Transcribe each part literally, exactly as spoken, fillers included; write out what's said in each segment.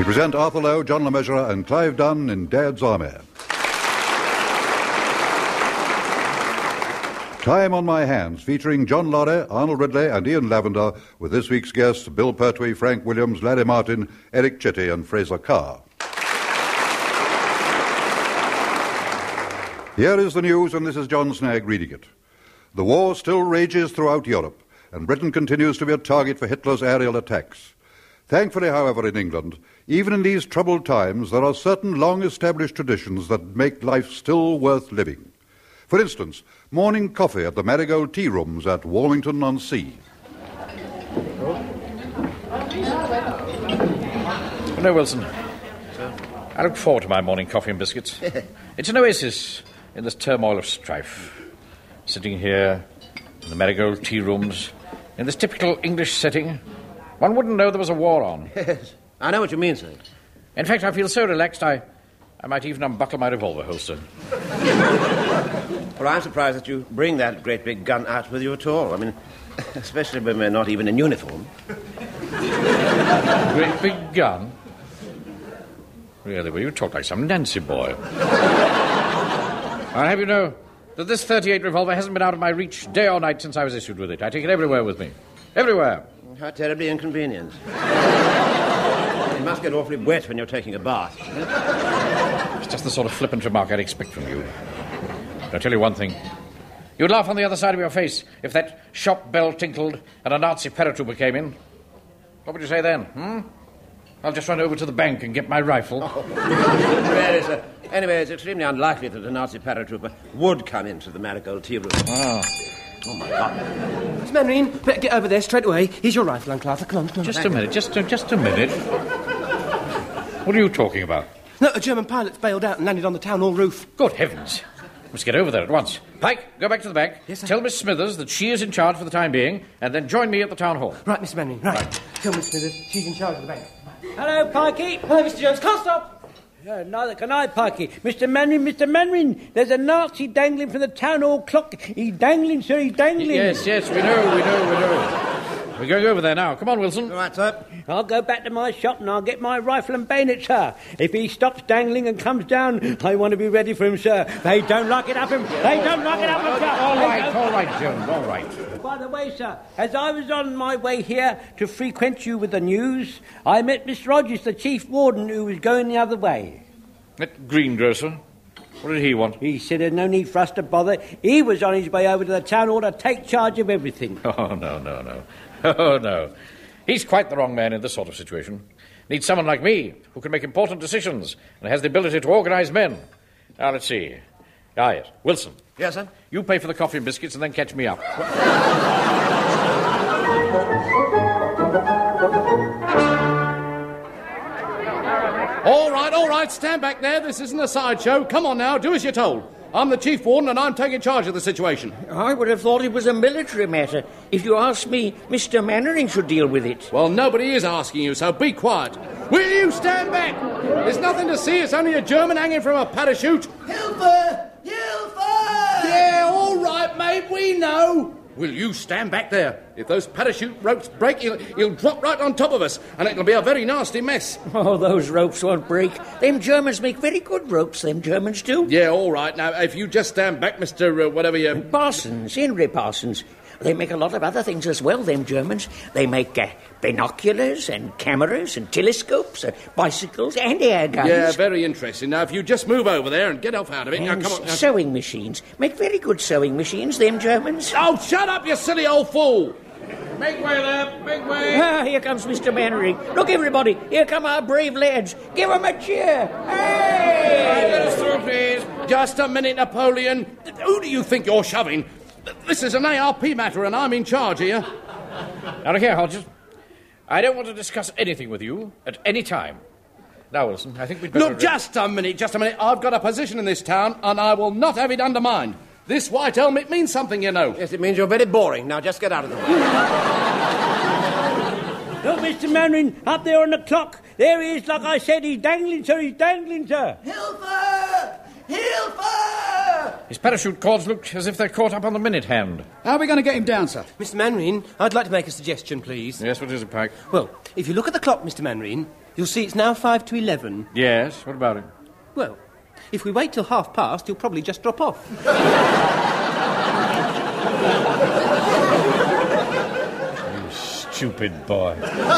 present Arthur Lowe, John Le Mesurier and Clive Dunn in Dad's Army. Time on My Hands, featuring John Lorry, Arnold Ridley and Ian Lavender, with this week's guests Bill Pertwee, Frank Williams, Larry Martin, Eric Chitty and Fraser Carr. Here is the news, and this is John Snagg reading it. The war still rages throughout Europe, and Britain continues to be a target for Hitler's aerial attacks. Thankfully, however, in England, even in these troubled times, there are certain long-established traditions that make life still worth living. For instance, morning coffee at the Marigold Tea Rooms at Warmington-on-Sea. No, Wilson. Sir? I look forward to my morning coffee and biscuits. It's an oasis in this turmoil of strife. Sitting here in the Marigold Tea Rooms, in this typical English setting, one wouldn't know there was a war on. Yes, I know what you mean, sir. In fact, I feel so relaxed, I, I might even unbuckle my revolver holster. Well, I'm surprised that you bring that great big gun out with you at all. I mean, especially when we're not even in uniform. Great big gun? Really, well, you talk like some Nancy boy. I'll have you know that this thirty-eight revolver hasn't been out of my reach day or night since I was issued with it. I take it everywhere with me. Everywhere. How terribly inconvenient. You must get awfully wet when you're taking a bath. It's just the sort of flippant remark I'd expect from you. I'll tell you one thing. You'd laugh on the other side of your face if that shop bell tinkled and a Nazi paratrooper came in. What would you say then, hmm? I'll just run over to the bank and get my rifle. Oh. Really, sir. Anyway, it's extremely unlikely that a Nazi paratrooper would come into the Marigold Tea Room. Oh. Oh, my God. Miss Mainwaring, better get over there straight away. Here's your rifle, Uncle Arthur. Come on, come on. Just a minute, just a, just a minute. What are you talking about? No, a German pilot's bailed out and landed on the town hall roof. Good heavens. Must get over there at once. Pike, go back to the bank. Yes, sir. Tell Miss Smithers that she is in charge for the time being, and then join me at the town hall. Right, Miss Mainwaring, right. Right. Tell Miss Smithers she's in charge of the bank. Hello, Pikey. Hello, Mister Jones. Can't stop. Uh, neither can I, Pikey. Mister Manning, Mister Manning, there's a Nazi dangling from the town hall clock. He's dangling, sir, he's dangling. Yes, yes, we know, we know, we know. We're going over there now. Come on, Wilson. All right, sir. I'll go back to my shop and I'll get my rifle and bayonet, sir. If he stops dangling and comes down, I want to be ready for him, sir. They don't lock it up him. They don't lock it up him, sir. All right, all right, Jones, all right. By the way, sir, as I was on my way here to frequent you with the news, I met Miss Rogers, the chief warden, who was going the other way. That greengrocer, what did he want? He said there's no need for us to bother. He was on his way over to the town hall to take charge of everything. Oh, no, no, no. Oh, no. He's quite the wrong man in this sort of situation. Needs someone like me, who can make important decisions and has the ability to organise men. Now, let's see. Ah, yes. Wilson. Yes, sir? You pay for the coffee and biscuits and then catch me up. All right, all right, stand back there. This isn't a sideshow. Come on now, do as you're told. I'm the chief warden and I'm taking charge of the situation. I would have thought it was a military matter. If you ask me, Mister Mannering should deal with it. Well, nobody is asking you, so be quiet. Will you stand back? There's nothing to see. It's only a German hanging from a parachute. Hilfe! Hilfe! Yeah, all right, mate, we know. Will you stand back there? If those parachute ropes break, he'll, he'll drop right on top of us, and it'll be a very nasty mess. Oh, those ropes won't break. Them Germans make very good ropes, them Germans do. Yeah, all right. Now, if you just stand back, Mister Uh, whatever you... Parsons, Henry Parsons. They make a lot of other things as well, them Germans. They make uh, binoculars and cameras and telescopes, uh, bicycles and air guns. Yeah, very interesting. Now, if you just move over there and get off out of it... And now, come on. Now. Sewing machines. Make very good sewing machines, them Germans. Oh, shut up, you silly old fool! Make way there, make way. Ah, here comes Mister Mannering. Look, everybody, here come our brave lads. Give them a cheer. Hey! Let us through, please. Just a minute, Napoleon. Who do you think you're shoving? This is an A R P matter, and I'm in charge here. Now, look here, Hodges. I don't want to discuss anything with you at any time. Now, Wilson, I think we'd better... Look, just a minute, just a minute. I've got a position in this town, and I will not have it undermined. This white helmet means something, you know. Yes, it means you're very boring. Now, just get out of the way. Look, Mister Mannering, up there on the clock. There he is, like I said. He's dangling, sir. He's dangling, sir. Hilfe! Hilfe! Hilfer! His parachute cords look as if they're caught up on the minute hand. How are we going to get him down, sir? Mister Manring, I'd like to make a suggestion, please. Yes, what is it, Pike? Well, if you look at the clock, Mister Manring, you'll see it's now five to eleven. Yes, what about it? Well, if we wait till half past, he'll probably just drop off. You stupid boy.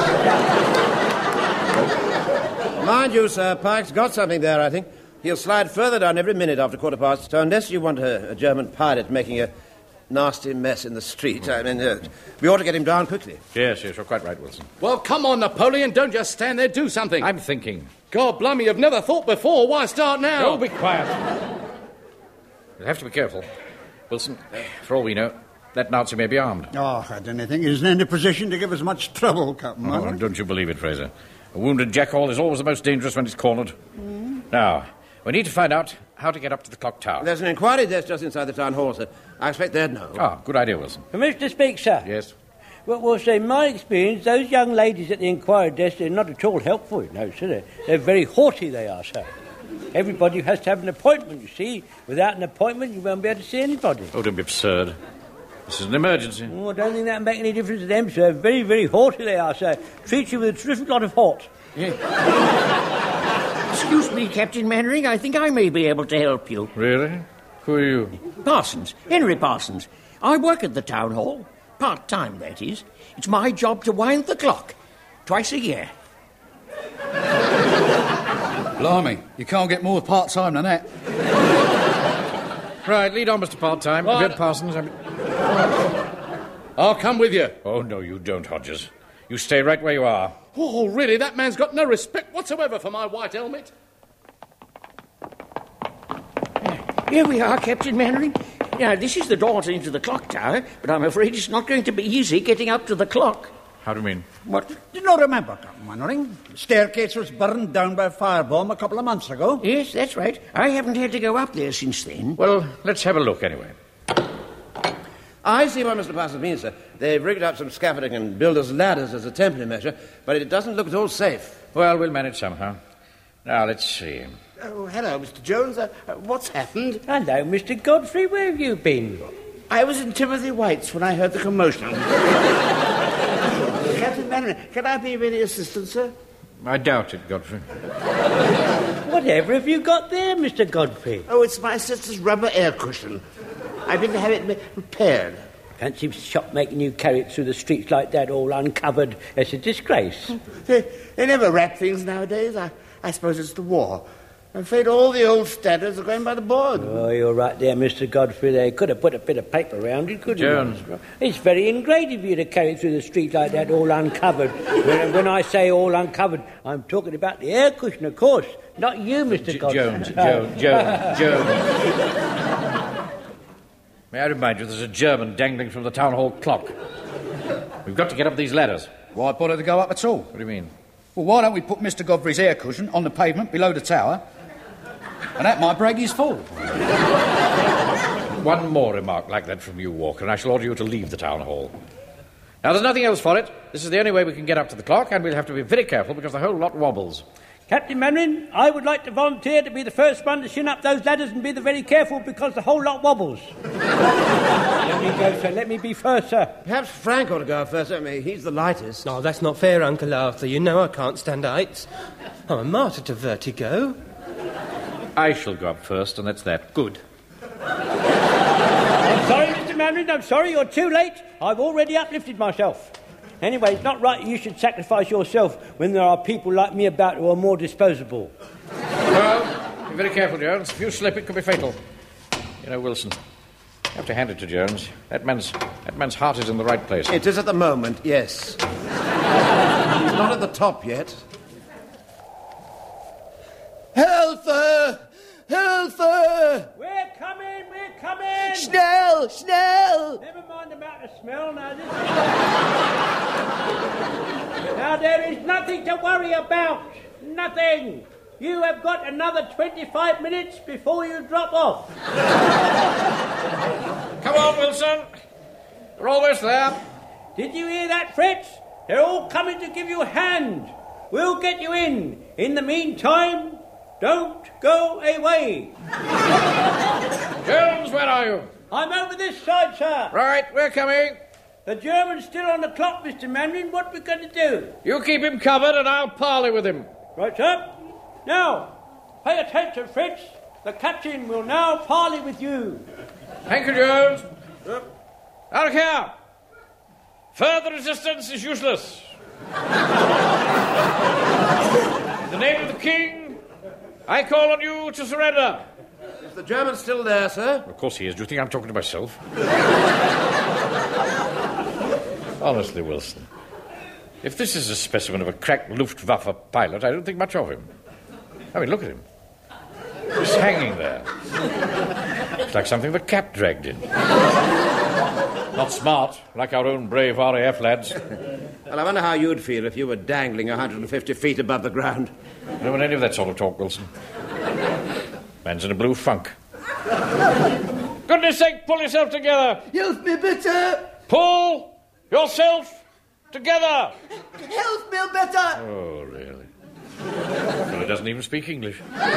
Mind you, sir, Pike's got something there, I think. He'll slide further down every minute after quarter past. So unless you want a, a German pilot making a nasty mess in the street, I mean, uh, we ought to get him down quickly. Yes, yes, you're quite right, Wilson. Well, come on, Napoleon. Don't just stand there. Do something. I'm thinking. God blimey, you've never thought before. Why start now? Oh, be quiet. You'll have to be careful. Wilson, for all we know, that Nazi may be armed. Oh, I don't think he's in any position to give us much trouble, Captain. Oh, don't you believe it, Fraser. A wounded jackal is always the most dangerous when he's cornered. Mm. Now, we need to find out how to get up to the clock tower. There's an inquiry desk just inside the town hall, sir. I expect they'd know. Ah, good idea, Wilson. Permission to speak, sir? Yes. Well, well, sir, in my experience, those young ladies at the inquiry desk are not at all helpful, you know, sir. They're, they're very haughty, they are, sir. Everybody has to have an appointment, you see. Without an appointment, you won't be able to see anybody. Oh, don't be absurd. This is an emergency. Oh, I don't think that'll make any difference to them, sir. Very, very haughty they are, sir. Treat you with a terrific lot of hot. Yeah. Excuse me, Captain Mannering. I think I may be able to help you. Really? Who are you? Parsons. Henry Parsons. I work at the town hall. Part-time, that is. It's my job to wind the clock. Twice a year. Blimey, you can't get more part-time than that. Right, lead on, Mister Part-Time. Right. Red Parsons. I mean... I'll come with you. Oh, no, you don't, Hodges. You stay right where you are. Oh, really? That man's got no respect whatsoever for my white helmet. Here we are, Captain Mannering. Now, this is the door into the clock tower, but I'm afraid it's not going to be easy getting up to the clock. How do you mean? What? Do you not remember, Captain Mannering? The staircase was burned down by a firebomb a couple of months ago. Yes, that's right. I haven't had to go up there since then. Well, let's have a look anyway. I see what Mister Parsons means, sir. They've rigged up some scaffolding and builders' ladders as a temporary measure, but it doesn't look at all safe. Well, we'll manage somehow. Now, let's see. Oh, hello, Mister Jones. Uh, uh, what's happened? Hello, Mister Godfrey. Where have you been? I was in Timothy White's when I heard the commotion. Captain Mannering, can I be of any assistance, sir? I doubt it, Godfrey. Whatever have you got there, Mister Godfrey? Oh, it's my sister's rubber air cushion. I've been to have it ma- repaired. Fancy the shop making you carry it through the streets like that, all uncovered. It's a disgrace. They, they never wrap things nowadays. I, I suppose it's the war. I'm afraid all the old standards are going by the board. Oh, you're right there, Mister Godfrey. They could have put a bit of paper around it, couldn't Jones. you? It's very ingrate of you to carry it through the street like that, all uncovered. when, when I say all uncovered, I'm talking about the air cushion, of course. Not you, Mister J- Godfrey. Jones, Jones, Jones, Jones. May I remind you, there's a German dangling from the town hall clock. We've got to get up these ladders. Why bother to go up at all? What do you mean? Well, why don't we put Mister Godfrey's air cushion on the pavement below the tower, and that might break his fall. One more remark like that from you, Walker, and I shall order you to leave the town hall. Now, there's nothing else for it. This is the only way we can get up to the clock, and we'll have to be very careful because the whole lot wobbles. Captain Mannering, I would like to volunteer to be the first one to shin up those ladders and be the very careful because the whole lot wobbles. Let me go, sir. Let me be first, sir. Perhaps Frank ought to go first. I mean, he's the lightest. No, that's not fair, Uncle Arthur. You know I can't stand heights. I'm a martyr to vertigo. I shall go up first, and that's that. Good. I'm sorry, Mister Mannering. I'm sorry. You're too late. I've already uplifted myself. Anyway, it's not right you should sacrifice yourself when there are people like me about who are more disposable. Well, be very careful, Jones. If you slip, it could be fatal. You know, Wilson, you have to hand it to Jones. That man's that man's heart is in the right place. It is at the moment, yes. He's not at the top yet. Helfer! Helfer! We're coming, we're coming! Schnell! Schnell! Never mind about the smell now. This now, there is nothing to worry about. Nothing. You have got another twenty-five minutes before you drop off. Come on, Wilson. We're almost there. Did you hear that, Fritz? They're all coming to give you a hand. We'll get you in. In the meantime, don't go away. Jones, where are you? I'm over this side, sir. Right, we're coming. The German's still on the clock, Mister Manning. What are we going to do? You keep him covered and I'll parley with him. Right, sir. Now, pay attention, Fritz. The captain will now parley with you. Thank you, Jones. Yep. Now look here. Further resistance is useless. In the name of the King, I call on you to surrender. Is the German still there, sir? Of course he is. Do you think I'm talking to myself? Honestly, Wilson, if this is a specimen of a cracked Luftwaffe pilot, I don't think much of him. I mean, look at him. Just hanging there. It's like something the Cap dragged in. Not smart, like our own brave R A F lads. Well, I wonder how you'd feel if you were dangling one hundred fifty feet above the ground. I don't want any of that sort of talk, Wilson. Man's in a blue funk. Goodness sake, pull yourself together. Help me, bitte. Pull yourself together. Help me, bitte. Oh, really? Well, he doesn't even speak English.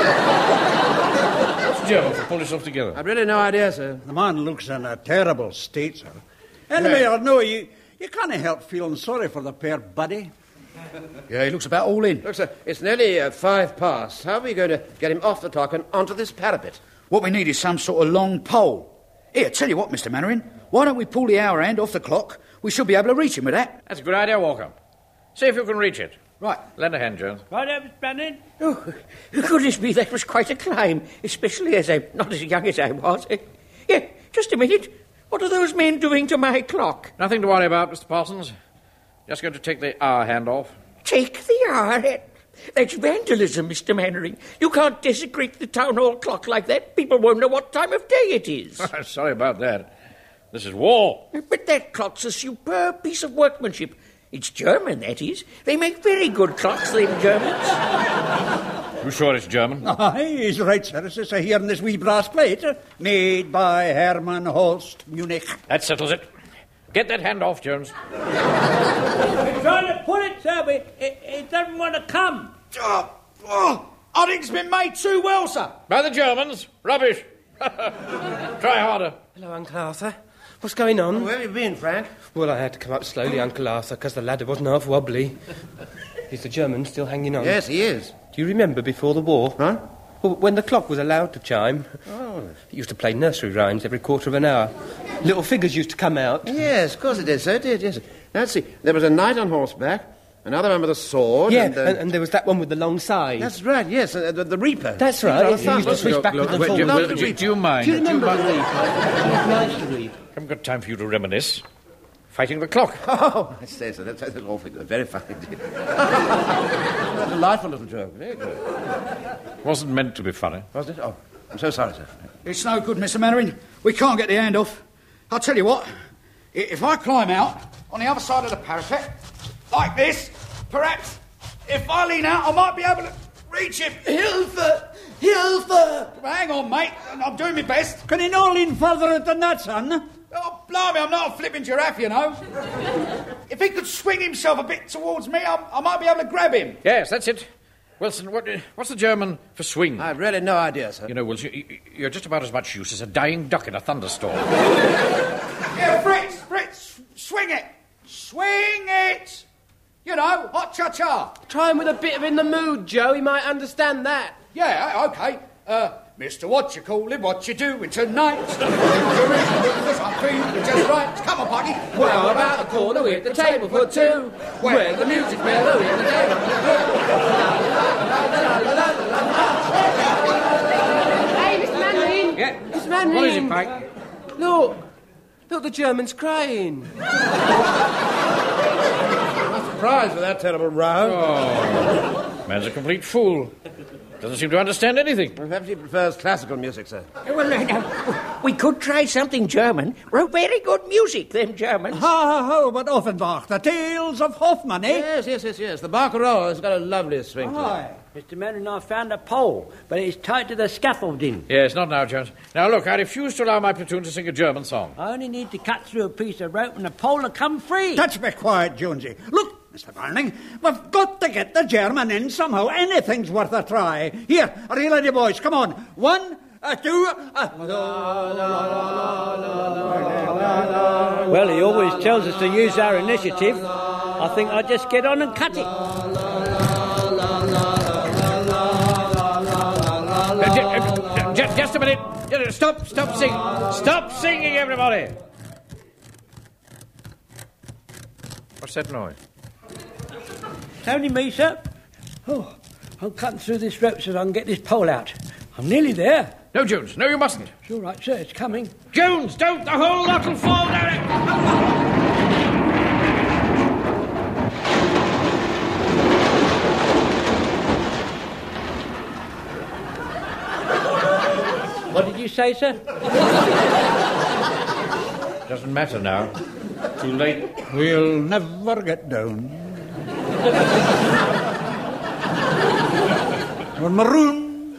What's German for pull yourself together? I've really no idea, sir. The man looks in a terrible state, sir. Anyway, yeah. I know you, you can't help feeling sorry for the poor buddy. Yeah, he looks about all in. Look, sir, it's nearly uh, five past. How are we going to get him off the dock and onto this parapet? What we need is some sort of long pole. Here, tell you what, Mister Mannering, why don't we pull the hour hand off the clock? We should be able to reach him with that. That's a good idea, Walker. See if you can reach it. Right. Lend a hand, Jones. Right, Mister Manning. Oh, goodness me, that was quite a climb, especially as I'm not as young as I was. Uh, yeah, just a minute. What are those men doing to my clock? Nothing to worry about, Mister Parsons. Just going to take the hour hand off. Take the hour hand? That's vandalism, Mister Mannering. You can't desecrate the town hall clock like that. People won't know what time of day it is. Sorry about that. This is war. But that clock's a superb piece of workmanship. It's German, that is. They make very good clocks, them Germans. You sure it's German? Aye, he's right, sir. It's just here in this wee brass plate. uh, Made by Hermann Holst, Munich. That settles it. Get that hand off, Jones. We're trying to pull it, sir, but it, it doesn't want to come. Oh, oh, I think it's been made too well, sir. By the Germans? Rubbish. Try harder. Hello, Uncle Arthur. What's going on? Where have you been, Frank? Well, I had to come up slowly, Uncle Arthur, because the ladder wasn't half wobbly. Is the German still hanging on? Yes, he is. Do you remember before the war? Huh? Well, when the clock was allowed to chime, Oh. it used to play nursery rhymes every quarter of an hour. Little figures used to come out. Yes, of course it did, sir. It did, yes. Now, let's see. There was a knight on horseback, another one with a sword. Yeah, and, uh, and, and there was that one with the long side. That's right, yes, uh, the, the Reaper. That's right. He's He on a used to thumb. switch Look, backwards look, and look, forwards. love Do, the do, Reaper. do you mind? Do you remember mind? the Reaper? It was nice to read. I haven't got time for you to reminisce. Fighting the clock. Oh, I say so. That's, that's awfully good. Very fine indeed. A delightful little joke. Very good. Wasn't meant to be funny. Was it? Oh, I'm so sorry, sir. It's no good, Mister Mannering. We can't get the hand off. I'll tell you what. i- If I climb out on the other side of the parapet, like this, perhaps, if I lean out, I might be able to reach him. Hilfe! Hilfe! Hang on, mate. I'm doing my best. Can you not lean further than that, son? Oh, blimey, I'm not a flipping giraffe, you know. If he could swing himself a bit towards me, I, I might be able to grab him. Yes, that's it. Wilson, what, what's the German for swing? I've really no idea, sir. You know, Wilson, you- you're just about as much use as a dying duck in a thunderstorm. Yeah, Fritz, Fritz, swing it. Swing it. You know, hot cha-cha. Try him with a bit of in the mood, Joe. He might understand that. Yeah, okay. Uh, Mister What you call it, what you doing tonight? Because I'm feeling just right. Come on, Puggy. Well, about the corner with the table for two, where the music's mellow in the day. Hey, Mister Manning! Yeah. Mister Manning! What is it, Pike? Look! Look, the German's crying. Surprised with that terrible row. Oh, man's a complete fool. Doesn't seem to understand anything. Perhaps he prefers classical music, sir. Well, uh, now, we could try something German. Wrote very good music, them Germans. Ha ha ha, but Offenbach, the tales of Hoffmann, eh? Yes, yes, yes, yes. The barcarolle has got a lovely swing to it. Aye. Mister Manning, I found a pole, but it's tied to the scaffolding. Yes, not now, Jones. Now, look, I refuse to allow my platoon to sing a German song. I only need to cut through a piece of rope and the pole will come free. Touch me quiet, Jonesy. Look, Mister Barning, we've got to get the German in somehow. Anything's worth a try. Here, are you ready, boys? Come on. One, I do. Uh, Well, he always tells us to use our initiative. I think I'll just get on and cut it. Uh, j- uh, j- just a minute. Stop, stop singing. Stop singing, everybody. What's that noise? It's only me, sir. Oh, I'm cutting through this rope so that I can get this pole out. I'm nearly there. No, Jones. No, you mustn't. It's all right, sir. It's coming. Jones, don't. The whole lot will fall down. What did you say, sir? Doesn't matter now. Too late. We'll never get down. We're maroon.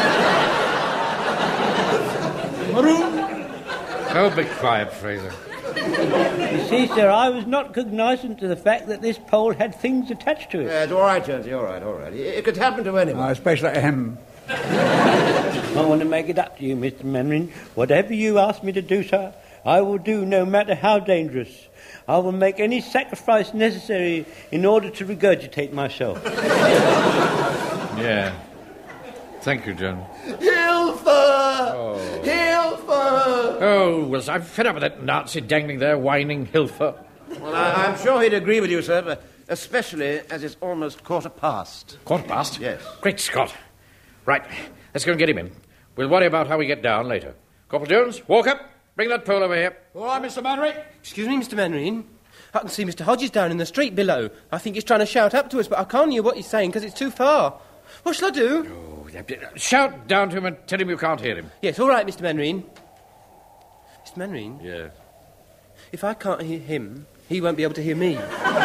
Maroon. Oh, be quiet, Fraser. You see, sir, I was not cognizant to the fact that this pole had things attached to it. Yeah, it's all right, Jonesy, all right, all right. It, it could happen to anyone. Uh, especially to him. I want to make it up to you, Mister Manring. Whatever you ask me to do, sir, I will do, no matter how dangerous. I will make any sacrifice necessary in order to regurgitate myself. Yeah. Thank you, John. Hilfer! Oh. Hilfer! Oh, well, I'm fed up with that Nazi dangling there, whining Hilfer. Well, I, I'm sure he'd agree with you, sir, but especially as it's almost quarter past. Quarter past? Yes. Great Scott. Right, let's go and get him in. We'll worry about how we get down later. Corporal Jones, walk up. Bring that pole over here. All right, Mister Manring. Excuse me, Mister Manring. I can see Mister Hodges down in the street below. I think he's trying to shout up to us, but I can't hear what he's saying because it's too far. What shall I do? Oh, yeah, shout down to him and tell him you can't hear him. Yes, all right, Mister Manring. Mister Manring? Yeah. If I can't hear him, he won't be able to hear me.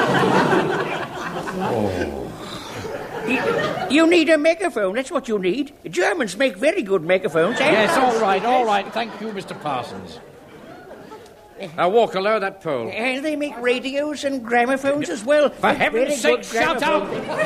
Oh. You, you need a megaphone, that's what you need. Germans make very good megaphones, eh? Yes, all right, all right. Thank you, Mister Parsons. Now, Walker, lower that pole. And they make radios and gramophones as well. For heaven's sake, shout out!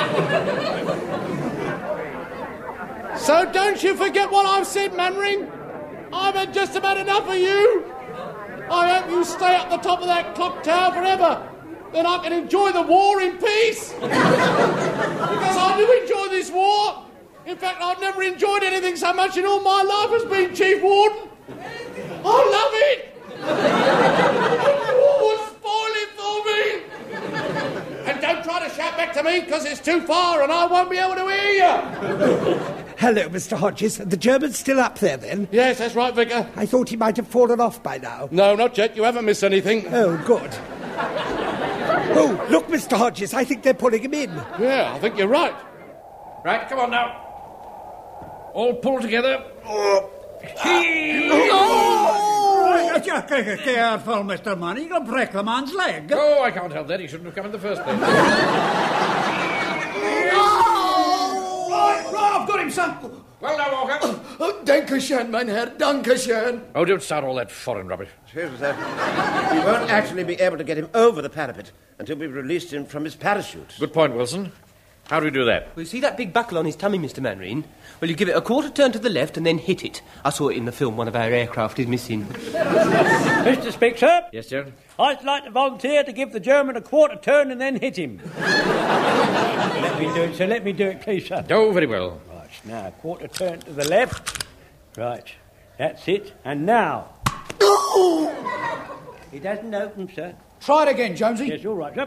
So don't you forget what I've said, Manring. I've had just about enough of you. I hope you stay at the top of that clock tower forever. Then I can enjoy the war in peace. Because I do enjoy this war. In fact, I've never enjoyed anything so much in all my life as being Chief Warden. I love it. The war will spoil it for me. And don't try to shout back to me because it's too far and I won't be able to hear you. Hello, Mister Hodges. The German's still up there, then? Yes, that's right, Vicar. I thought he might have fallen off by now. No, not yet. You haven't missed anything. Oh, good. Oh, look, Mister Hodges, I think they're pulling him in. Yeah, I think you're right. Right, come on now. All pull together. Oh! Careful, Mister Manning. You'll break the man's leg. Oh, I can't help that. He shouldn't have come in the first place. Oh! Right, right, I've got him, sir. Well, now, Walker. Oh, Dankeschön, mein Herr, Dankeschön. Oh, don't start all that foreign rubbish. Excuse me, sir. We won't actually be able to get him over the parapet until we've released him from his parachute. Good point, Wilson. How do we do that? Well, you see that big buckle on his tummy, Mister Manring? Well, you give it a quarter turn to the left and then hit it. I saw it in the film one of our aircraft is missing. Mister Speaker? Yes, Jones? I'd like to volunteer to give the German a quarter turn and then hit him. Let me do it, sir. Let me do it, please, sir. Oh, very well. Right, now, quarter turn to the left. Right, that's it. And now... He doesn't open, sir. Try it again, Jonesy. Yes, all right, sir.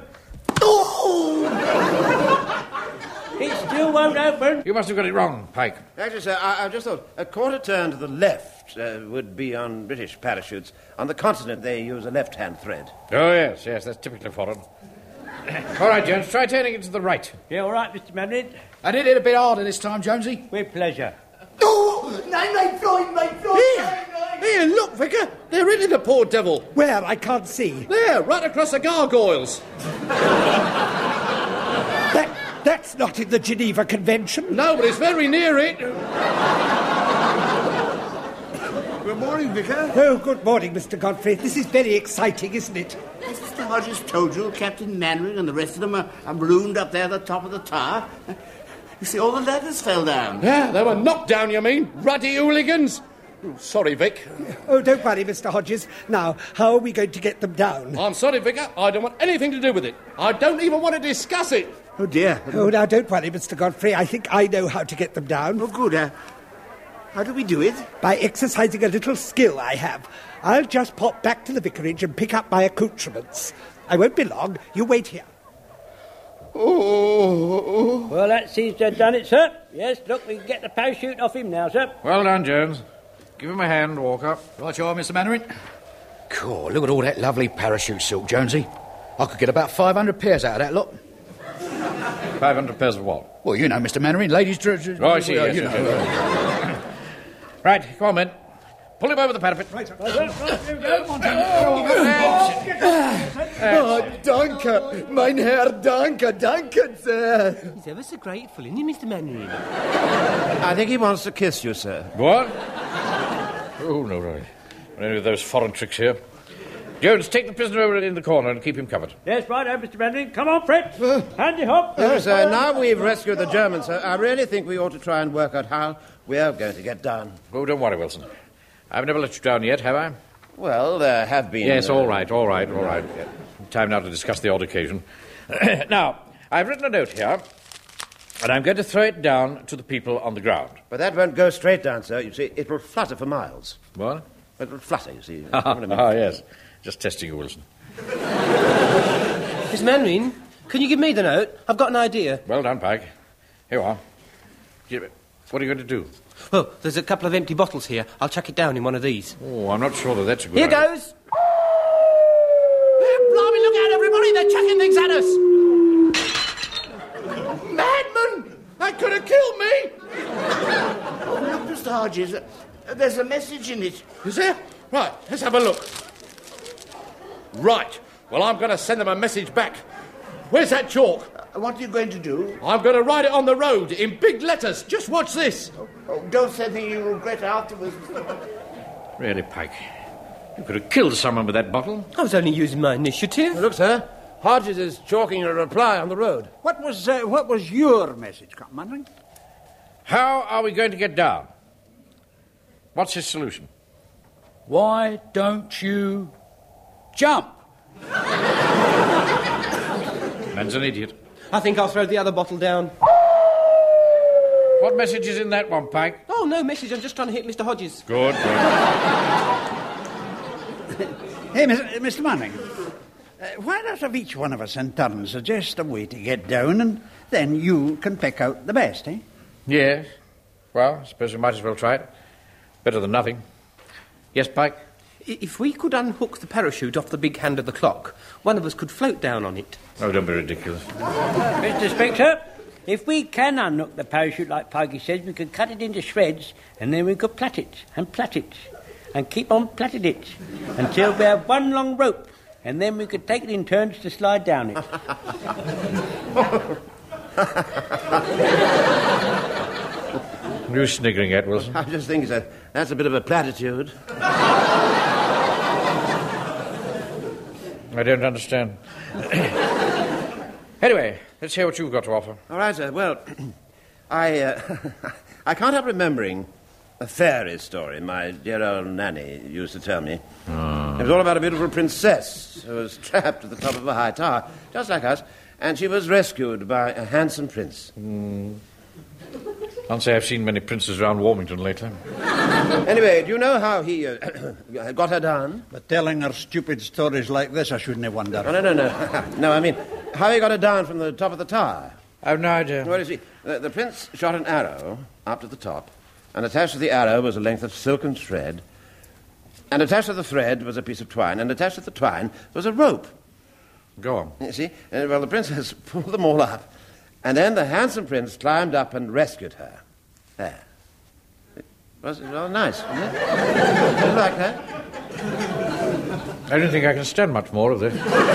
It still won't open. You must have got it wrong, Pike. Actually, sir, I, I just thought a quarter turn to the left uh, would be on British parachutes. On the continent, they use a left-hand thread. Oh, yes, yes, that's typically foreign. All right, Jones, try turning it to the right. Yeah, all right, Mister Manning. I did it a bit harder this time, Jonesy. With pleasure. Oh! Nein, nein, Freund, mein Freund! Here, here, look, Vicar. They're hitting the poor devil. Where? I can't see. There, right across the gargoyles. That, that's not in the Geneva Convention. No, but it's very near it. Good morning, Vicar. Oh, good morning, Mister Godfrey. This is very exciting, isn't it? As Mister Hodges told you, Captain Manring and the rest of them are, are marooned up there at the top of the tower. You see, all the ladders fell down. Yeah, they were knocked down, you mean? Ruddy hooligans. Sorry, Vic. Oh, don't worry, Mister Hodges. Now, how are we going to get them down? I'm sorry, Vicar. I don't want anything to do with it. I don't even want to discuss it. Oh, dear. Oh, now, don't worry, Mister Godfrey. I think I know how to get them down. Oh, good. Uh, how do we do it? By exercising a little skill I have. I'll just pop back to the vicarage and pick up my accoutrements. I won't be long. You wait here. Oh. Well, that seems to have done it, sir. Yes, look, we can get the parachute off him now, sir. Well done, Jones. Give him a hand, Walker. Right you are, Mister Mannering. Cool, look at all that lovely parachute silk, Jonesy. I could get about five hundred pairs out of that lot. five hundred pairs of what? Well, you know, Mister Mannering, ladies' dresses. Oh, I see, well, yes, you yes, know. yes. Right, come on, men. Pull him over the parapet. Right, sir. Oh, danke, mein Herr, danke, danke, sir. He's ever so grateful, isn't he, Mister Mannering? I think he wants to kiss you, sir. What? Oh, no, right. Any of those foreign tricks here. Jones, take the prisoner over in the corner and keep him covered. Yes, right, oh, Mister Mannering. Come on, Fred. Handy hop. Yes, sir. Now we've rescued the Germans, sir, I really think we ought to try and work out how we're going to get down. Oh, don't worry, Wilson. I've never let you down yet, have I? Well, there have been... Yes, uh, all right, all right, all right. Time now to discuss the odd occasion. Now, I've written a note here, and I'm going to throw it down to the people on the ground. But that won't go straight down, sir. You see, it will flutter for miles. What? It will flutter, you see. Ah, yes. Just testing you, Wilson. Miss Mannering, can you give me the note? I've got an idea. Well done, Pike. Here you are. What are you going to do? Well, there's a couple of empty bottles here. I'll chuck it down in one of these. Oh, I'm not sure that that's a good Here idea. goes. Blimey, look out, everybody! They're chucking things at us! Madman! That could have killed me! Oh, look, Mister Hodges, uh, there's a message in it. Is there? Right, let's have a look. Right. Well, I'm going to send them a message back. Where's that chalk? Uh, what are you going to do? I'm going to write it on the road in big letters. Just watch this. Oh, oh, don't say anything you regret afterwards. Really, Pike, you could have killed someone with that bottle. I was only using my initiative. Look, sir, Hodges is chalking a reply on the road. What was uh, what was your message, Captain Mannering? How are we going to get down? What's his solution? Why don't you jump? Man's an idiot. I think I'll throw the other bottle down. What message is in that one, Pike? Oh, no message. I'm just trying to hit Mister Hodges. Good, good. Hey, Mister Mister Manning, uh, why not have each one of us in turn suggest a way to get down, and then you can pick out the best, eh? Yes. Well, I suppose we might as well try it. Better than nothing. Yes, Pike? If we could unhook the parachute off the big hand of the clock, one of us could float down on it. Oh, don't be ridiculous. Mister Spectre, if we can unhook the parachute like Pikey says, we could cut it into shreds, and then we could plait it, and plait it, and keep on plaiting it, until we have one long rope, and then we could take it in turns to slide down it. What are you sniggering at, Wilson? I just think that that's a bit of a platitude. I don't understand. Anyway, let's hear what you've got to offer. All right, sir. Well, I uh, I can't help remembering a fairy story my dear old nanny used to tell me. Oh. It was all about a beautiful princess who was trapped at the top of a high tower, just like us, and she was rescued by a handsome prince. Mm. Can't say I've seen many princes around Warmington lately. Anyway, do you know how he uh, got her down? But telling her stupid stories like this, I shouldn't have wondered. No, no, no, no. No, I mean, how he got her down from the top of the tower. I've no idea. Well, you see, the, the prince shot an arrow up to the top, and attached to the arrow was a length of silken thread, and attached to the thread was a piece of twine, and attached to the twine was a rope. Go on. You see? Uh, well, the princess pulled them all up, and then the handsome prince climbed up and rescued her. There. It was all nice, wasn't it? Did you like that? I don't think I can stand much more of this.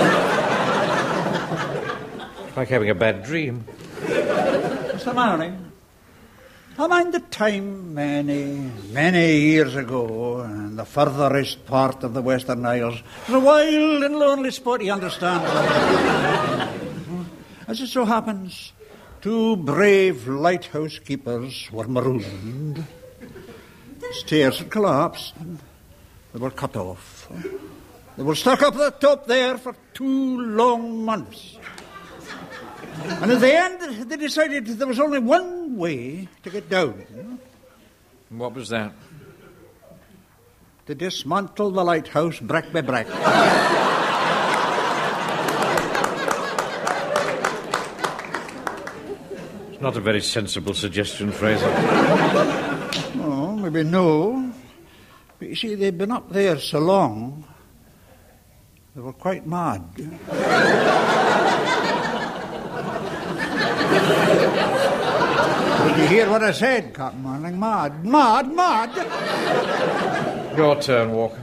It's like having a bad dream. Mister Mannering, I mind the time many, many years ago, in the furthest part of the Western Isles. It was a wild and lonely spot, you understand. As it so happens, two brave lighthouse keepers were marooned. Stairs had collapsed. They were cut off. They were stuck up the top there for two long months. And at the end, they decided there was only one way to get down. What was that? To dismantle the lighthouse brick by brick. It's not a very sensible suggestion, Fraser. Oh, maybe no. But you see, they'd been up there so long, they were quite mad. Did you hear what I said, Captain Manning? Mad, mad, mad. Your turn, Walker.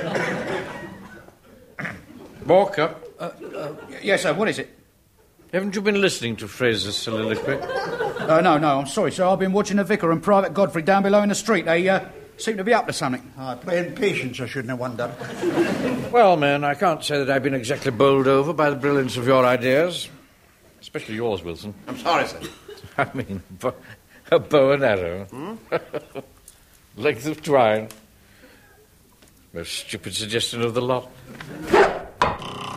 Walker? Uh, uh, yes, sir, what is it? Haven't you been listening to Fraser's soliloquy? Uh, no, no, I'm sorry, sir. I've been watching the vicar and Private Godfrey down below in the street. They uh, seem to be up to something. Ah, playing patience, I shouldn't have wondered. Well, man, I can't say that I've been exactly bowled over by the brilliance of your ideas. Especially yours, Wilson. I'm sorry, sir. I mean, bo- a bow and arrow. Hmm? Length of twine. Most stupid suggestion of the lot. What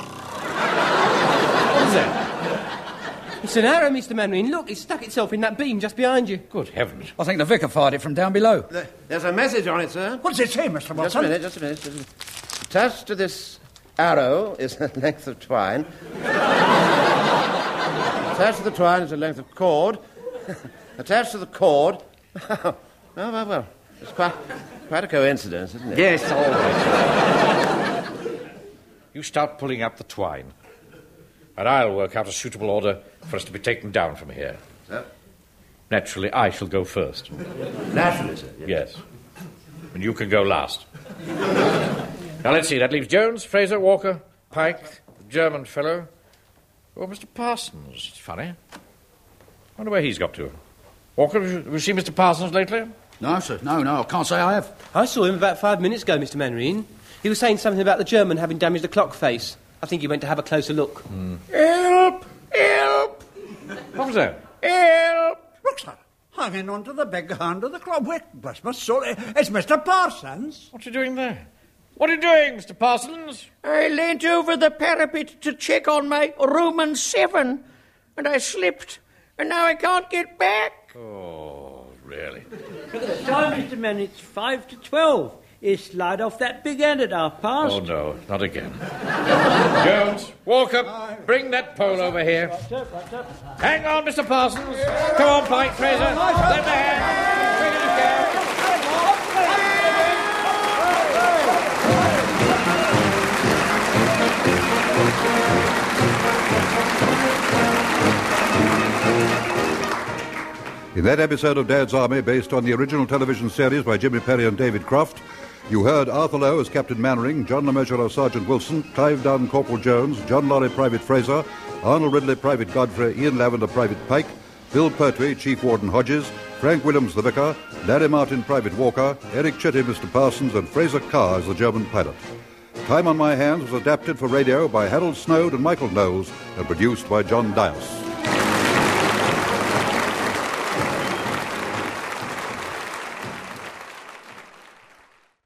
is that? It's an arrow, Mister Manring. Look, it's stuck itself in that beam just behind you. Good heavens. I think the vicar fired it from down below. There's a message on it, sir. What does it say, Mister Just a Watson? minute, just a minute. Just a minute. Attached to this arrow is a length of twine. Attached to the twine is a length of cord. Attached to the cord... oh, well, well. It's quite, quite a coincidence, isn't it? Yes, all right. You start pulling up the twine, and I'll work out a suitable order for us to be taken down from here. Sir? Naturally, I shall go first. Naturally, sir. Yes. Yes. And you can go last. Now, let's see. That leaves Jones, Fraser, Walker, Pike, the German fellow. Oh, Mister Parsons. It's funny. Wonder where he's got to. Walker, have you, have you seen Mister Parsons lately? No, sir. No, no, I can't say I have. I saw him about five minutes ago, Mister Manring. He was saying something about the German having damaged the clock face. I think he went to have a closer look. Mm. Help! Help! What was that? Help! Look, sir, hanging onto the big hand of the clock. Wait, bless my soul, it's Mister Parsons. What are you doing there? What are you doing, Mister Parsons? I leant over the parapet to check on my Roman seven, and I slipped, and now I can't get back. Oh, really? Look at the time, Mister Manning. It's five to twelve. You slide off that big end at half past. Oh, no, not again. Jones, Walker, bring that pole over here. Right up, right up. Hang on, Mister Parsons. Come on, Pike, Fraser. Lend a hand. Bring it again. In that episode of Dad's Army, based on the original television series by Jimmy Perry and David Croft, you heard Arthur Lowe as Captain Mannering, John LeMessurier as Sergeant Wilson, Clive Dunn, Corporal Jones, John Lorry, Private Fraser, Arnold Ridley, Private Godfrey, Ian Lavender, Private Pike, Bill Pertwee, Chief Warden Hodges, Frank Williams, the Vicar, Larry Martin, Private Walker, Eric Chitty, Mister Parsons, and Fraser Carr as the German pilot. Time on My Hands was adapted for radio by Harold Snowd and Michael Knowles and produced by John Dias.